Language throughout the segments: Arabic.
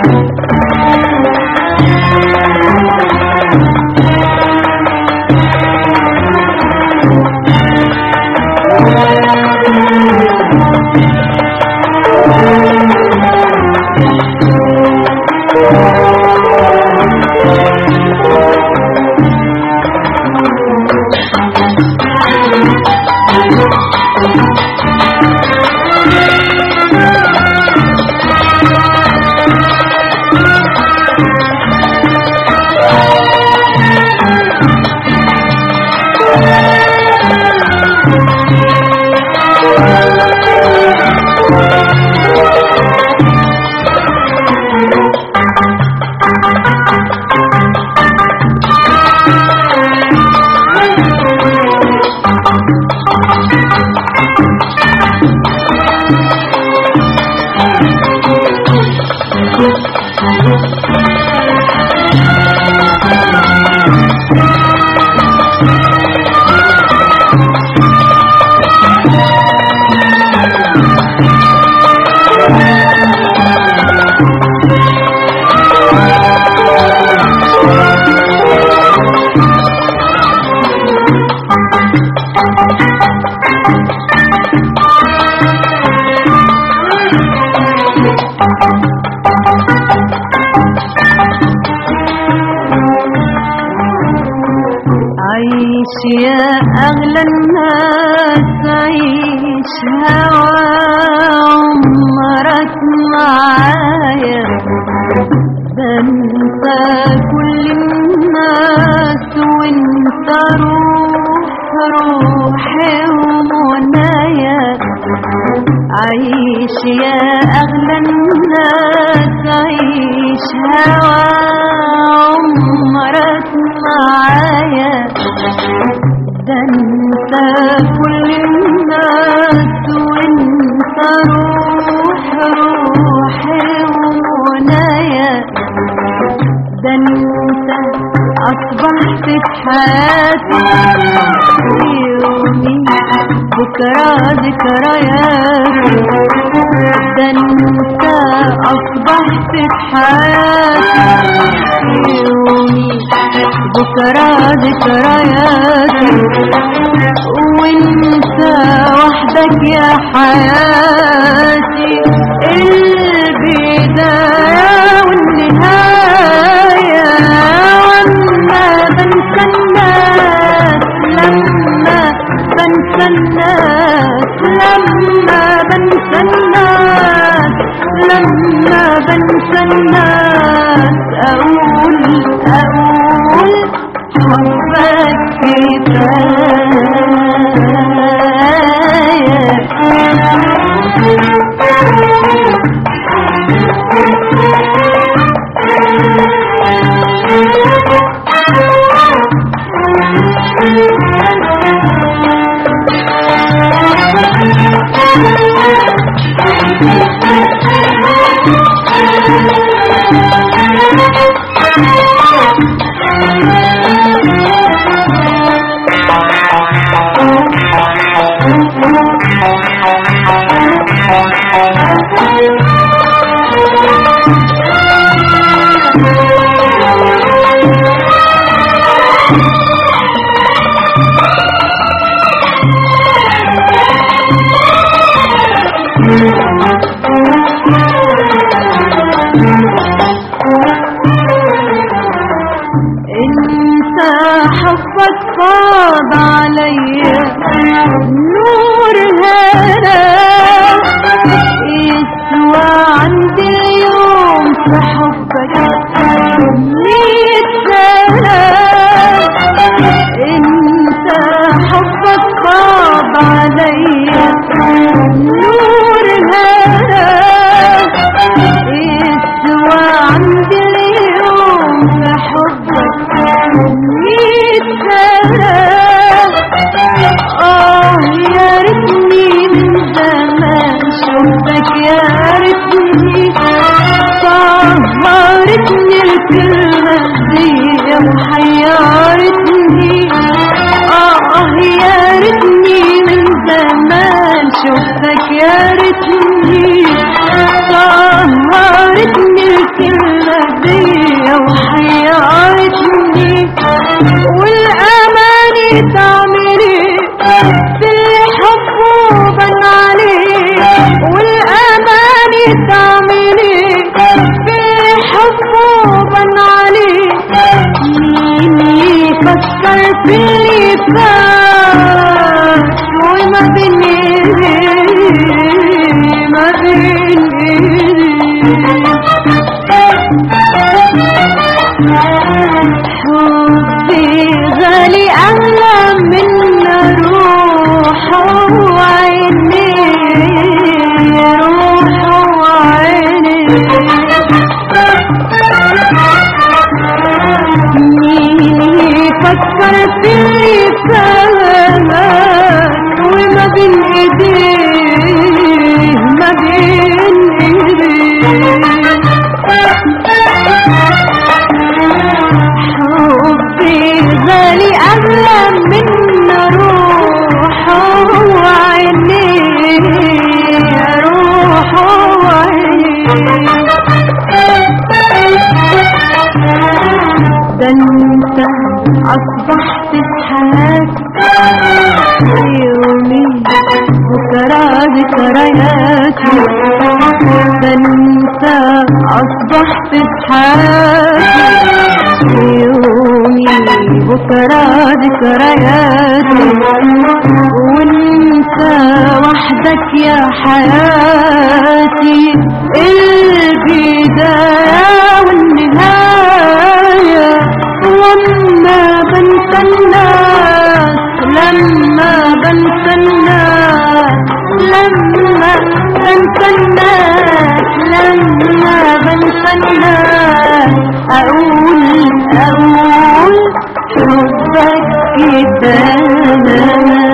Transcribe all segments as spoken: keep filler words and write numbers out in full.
عيش يا أغلى الناس عيش هوا عمرك معايا، ده انت كل الناس وانت روح روحي ومنايا. عيش يا أغلى الناس عيش هوا عمرك معايا، ده انت كل الناس وانت روح روحي ومنايا. ده انت اصبحت في حياتي يومي بكرة ذكرياتي. ده انت اصبحت في حياتي يومي بكرة ذكرياتي، وانت وحدك يا حياتي البداية والنهاية. واما بنسى الناس لما بنسى الناس لما بنسى الناس لما بنسى الناس اقول اقول حبك انت حبك فاض عليا نور هنا يسوى عندي اليوم في حبك مية سنة. انت حبك فاض عليا نور هنا يسوى عندي اليوم في حبك مية سنة. اه يا ريتني من زمان شفتك، يا ريتني طهرتني الكلمة دي وحيرتني. اه يا ريتني من زمان شفتك، يا ريتني طهرتني الكلمة فكر في اللي فات وما بين ايدي ما بين حبي غالي أغلى من روحه وعيني روحه وعيني فكر في اللي فات وما بين ايديه ما بين ايديه حبي غالي اغلى من روحه وعينيه روحه وعينيه ده انت اصبحت في حياتي يومي بكرة ذكرياتي ده انت اصبحت في حياتي يومي بكرة ذكرياتي وانت وحدك يا حياتي البداية والنهاية لما بنسى الناس لما بنسى الناس لما بنسى الناس لما بنسى الناس أقول أقول حبك كفاية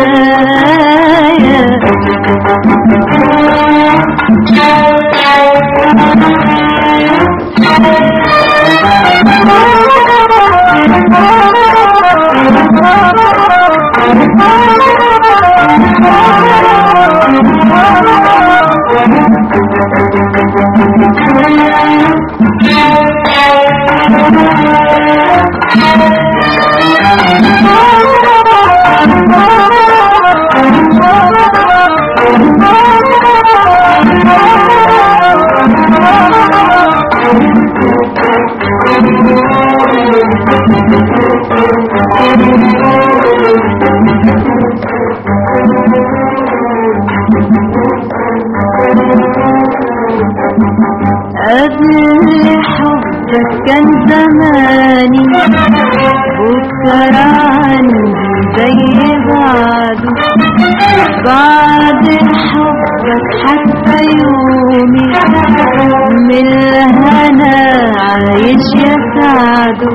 قبل حبك كان زماني بكرة عندي زي بعده بعد حبك حتى يومي من الهنا عايش يسعده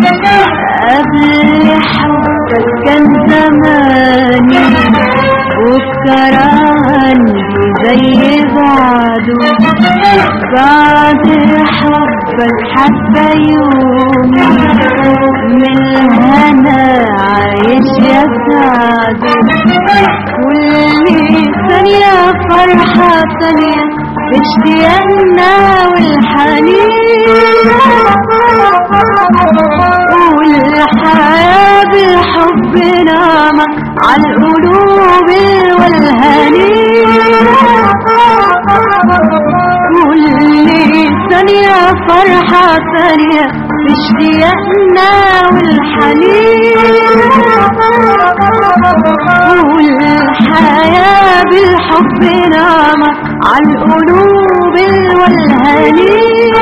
قبل حبك كان زماني بكرة عندي زي بعده بعد حبك حتى يومي من الهنا عايش يسعده كل ثانية فرحة ثانية اشتياقنا والحنين والحياة بالحب نعمة عالقلوب والهنين كل ثانية فرحة ثانية اشتياقنا والحنين والحياة بالحب نعمة عالقلوب والهنين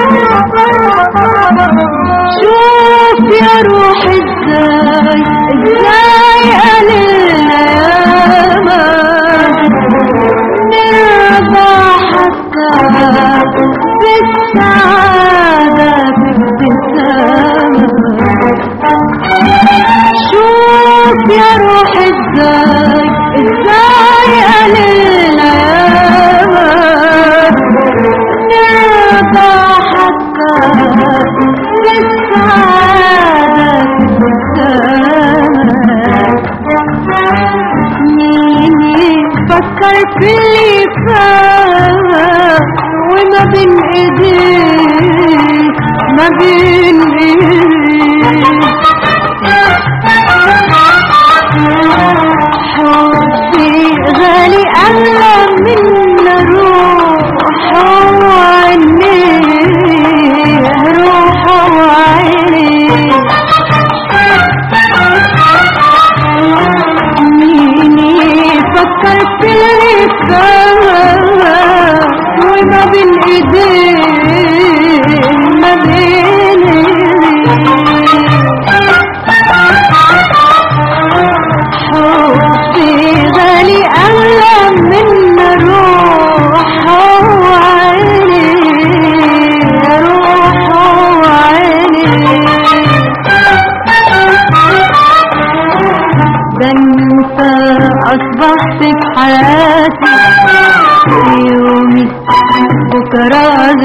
شوف يا روح ازاي ازاي قليلنا ياما نرضى حتى بالسعادة بابتسامة شوف يا روح ازاي ازاي قليلنا ياما نرضى حتى بالسعادة بابتسامة مين يفكر في اللي فات وما بين ايديه ما بين ايديه حبي غالي أغلى من روحه وعينيه روحه وعينيه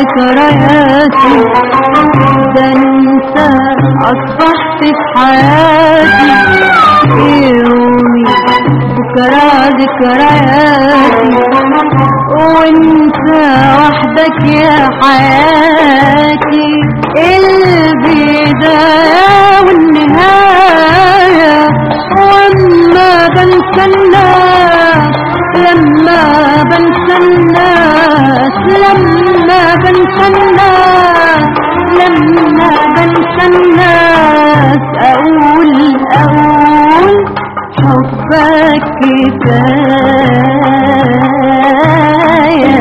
ذكرياتي، ده انت اصبحت في حياتي، يومي بكرة ذكرياتي، وانت وحدك يا حياتي، البداية والنهاية، واما بنسى الناس لما بنسى الناس لما بنسى الناس لما بنسى الناس اقول اقول حبك كفاية.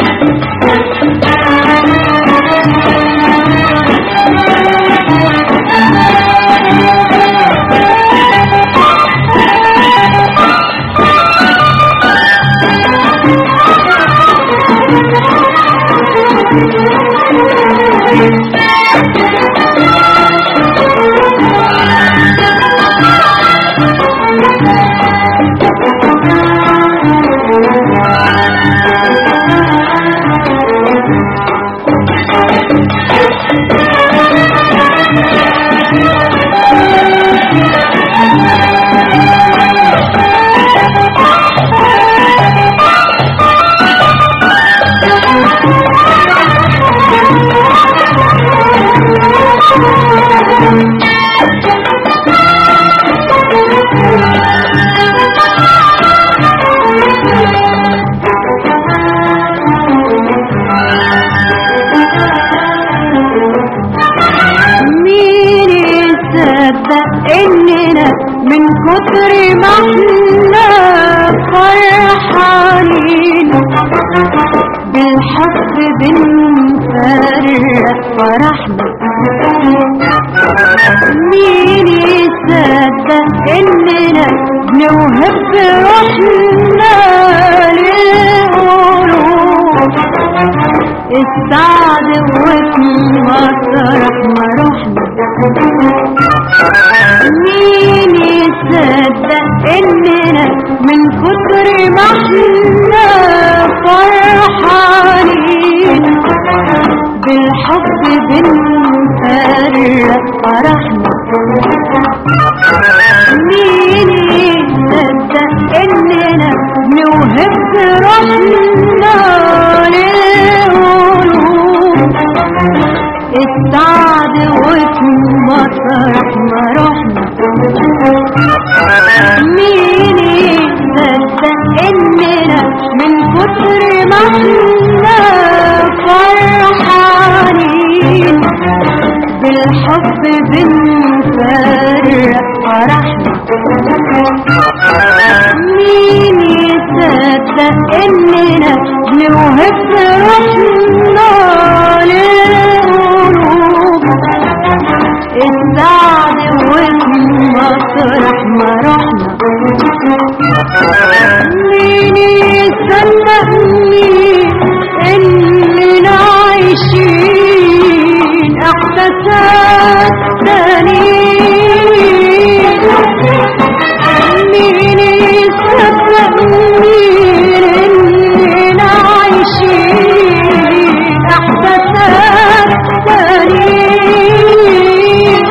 اننا من كتر ما احنا فرحانين بالحب بنفرق فرحنا، مين يصدق اننا بنوهب روحنا للقلوب السعد وفي مطرح ما رحنا، مين يصدق اننا من كتر ما احنا فرحانين بالحب بنفرق فرحنا، مين يصدق اننا نوهب روحنا للقلوب السعد وفي مطرح ما رحنا، مين يصدق اننا من كتر ما احنا فرحانين بالحب بنفرق فرحنا، مين يصدق اننا نوهب روحنا للقلوب السعد وفي مطرح ما رحنا، مين يصدقني اننا عايشين احساسات تانيين، مين يصدقني اننا عايشين احساسات تانيين،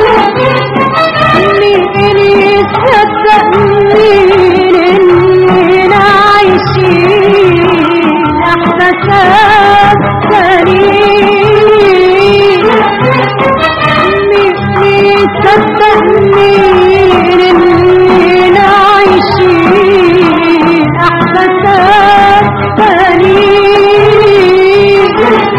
مين يصدقني اننا عايشين احساسات تانيين، مين يصدقني اننا عايشين احساسات تانيين،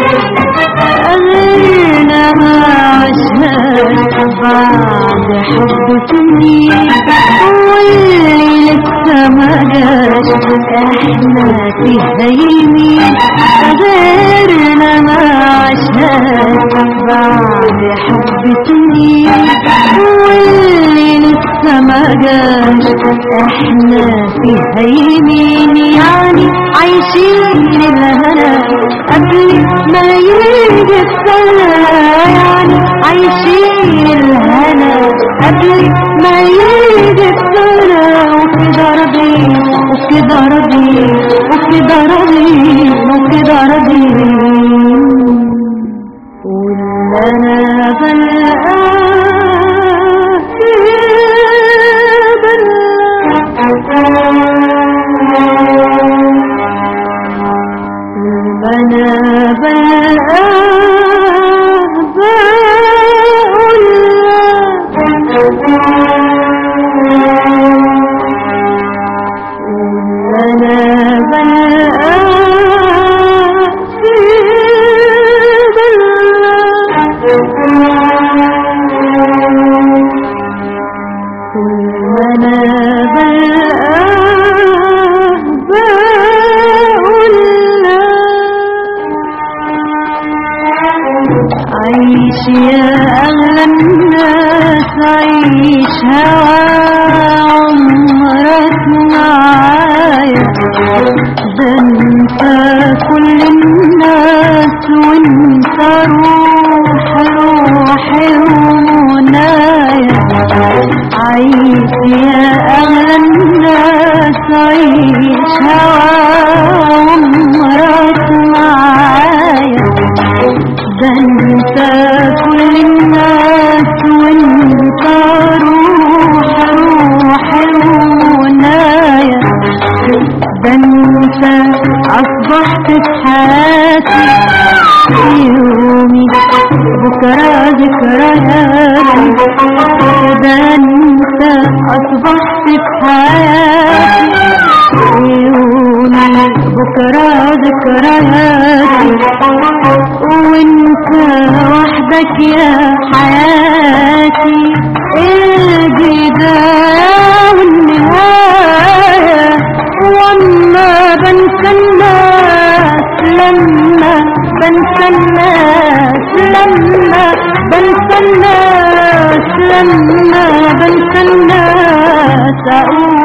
غيرنا ما عشناش بعد حب سنين، واللي لسه ما جاش احنا فيه زي المين، غيرنا ما عشناش بعد حب سنين، واللي لسه ما جاش احنا فيه زي المين، يعني عايشين الهنا قبل ما يجي السنة، يعني عايشين الهنا قبل ما يجي السنة، وكده راضيين وكده راضيين وكده راضيين وكده راضيين. عيش يا أغلى الناس عيش هوا عمرك معايا، ده انت كل الناس وانت روح روحي ومنايا. عيش يا أغلى الناس عيش هوا عمرك معايا، ده انت كل الناس وانت روح روحي ومنايا. ده انت اصبحت في حياتي يومي بكرة ذكرياتي، ده انت اصبحت في حياتي يومي بكرة ذكرياتي، وانت وحدك يا حياتي البداية والنهاية. واما بنسى الناس لما بنسى الناس لما بنسى الناس لما بنسى الناس اقول